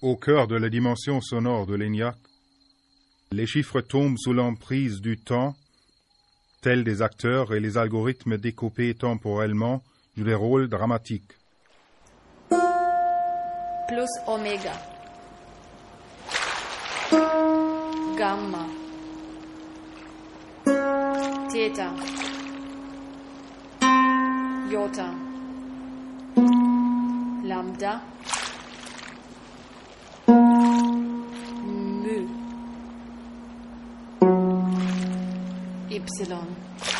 Au cœur de la dimension sonore de l'ENIAC, les chiffres tombent sous l'emprise du temps, tels des acteurs, et les algorithmes découpés temporellement jouent des rôles dramatiques. Plus oméga, gamma, theta, iota, lambda, mu, y.